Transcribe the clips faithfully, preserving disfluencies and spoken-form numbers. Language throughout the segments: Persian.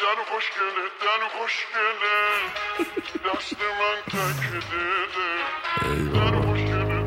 دلو خوشگله دلو خوشگله دست من تکده دلو خوشگله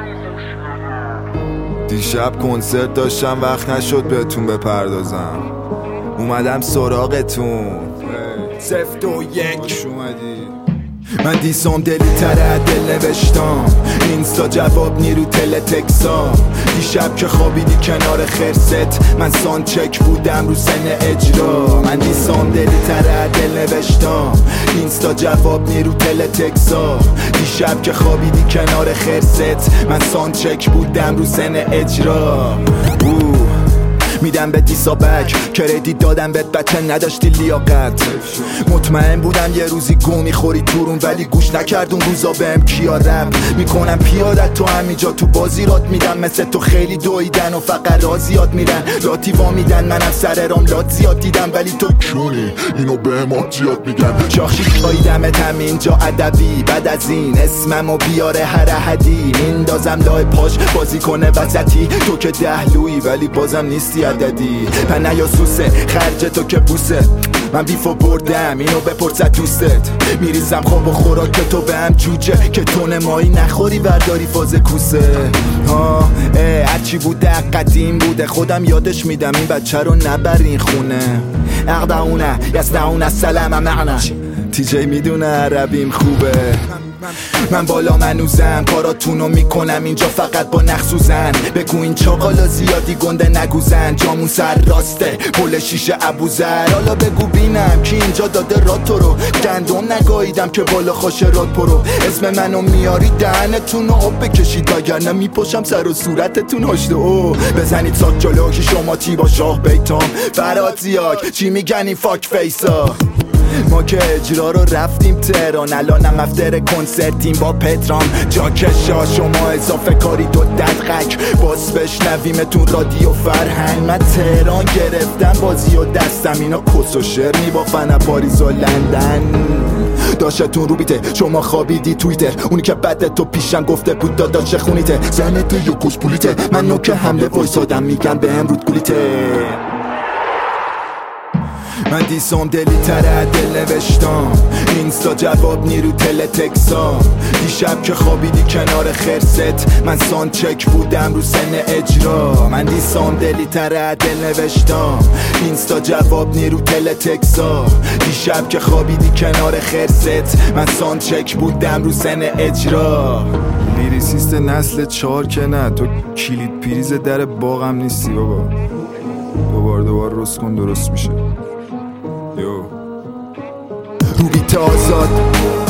دیشب کنسرت داشتم وقت نشد بهتون بپردازم اومدم سراغتون سفت و یک اومدی من دیسام دلی تره دل نوشتم اینستا جواب نیرو تل تکسام دیشب که خوابیدی کنار خرست من سان چک بودم رو سن اجرا من دیسام دلی تره دل نوشتم اینستا جواب نیرو تل تکسام دیشب که خوابیدی کنار خرست من سان چک بودم رو سن اجرا میدم به دیسابک کردیت دادم بهت بچه نداشتی لیاقت مطمئن بودم یه روزی گو میخوری تورون ولی گوش نکرد اون روزا بهم کیا رب میکنم پیادت تو همینجا تو بازی رات میدم مثل تو خیلی دویدن و فقط رازیات میرن راتی وا میدن منم سر رام لات زیاد دیدم ولی تو کونی اینو بهم آتیات میگن شاخی کایدمت همینجا ادبی بعد از این اسممو بیاره هر احدی میندازم لای پاش بازی کنه وسطی تو که دهلویی ولی بازم نیستی عددی پنه یا سوسه خرج تو که بوسه من بیفو بردم اینو بپرسد دوستت میریزم خواب و خوراک تو به هم جوجه که تون مایی نخوری ورداری فاز کوسه ها هرچی بوده قدیم بوده خودم یادش میدم این بچه رو نبرین خونه اقدعونه یسنعونه سلام معنا تیجی میدونه عربیم خوبه من بالا منوزم کاراتونو میکنم اینجا فقط با نخسوزن بگو این چاقالا زیادی گنده نگوزن جامون سر راسته پل شیشه ابوذر حالا بگو بینم کی اینجا داده رات تو رو گندم نگاهیدم که بالا خوش رات پرو اسم منو میاری دهنتونو آب بکشید وگرنه میپشم سر و صورتتون هشت او بزنید ساک جلو که شما تی با شاه بیتام فراد زیاک چی میگن این فاک فیسا ما که اجرا رو رفتیم تهران الانم افتر کنسرتیم با پترام جاکشا شما اضافه کاری دو دقیق باز بشنویمتون رادیو فرهنگ من تهران گرفتم بازی و دستم اینا کس و شعر میبافن پاریز و لندن داشتون رو بیته شما خوابیدی تویتر اونی که بعد تو پیشم گفته بود دادا چه خونیته زنته یا کس پولیته من نوکه حمله وایسادم میگن به امرود گولیته من دیسام دلی تره دل نوشتم اینستا جواب نیرو تل تکسام دیشب که خوابیدی کنار خرست من سان چک بودم رو سن اجرا من دیسام دلی تره دل نوشتم اینستا جواب نیرو تل تکسام دیشب که خوابیدی کنار خرست من سان چک بودم رو سن اجرا لیریسیست نسل چهار که نه تو کلید پریز در باغم نیستی بابا دوبار دوبار رست کن درست میشه یو روبیت آزاد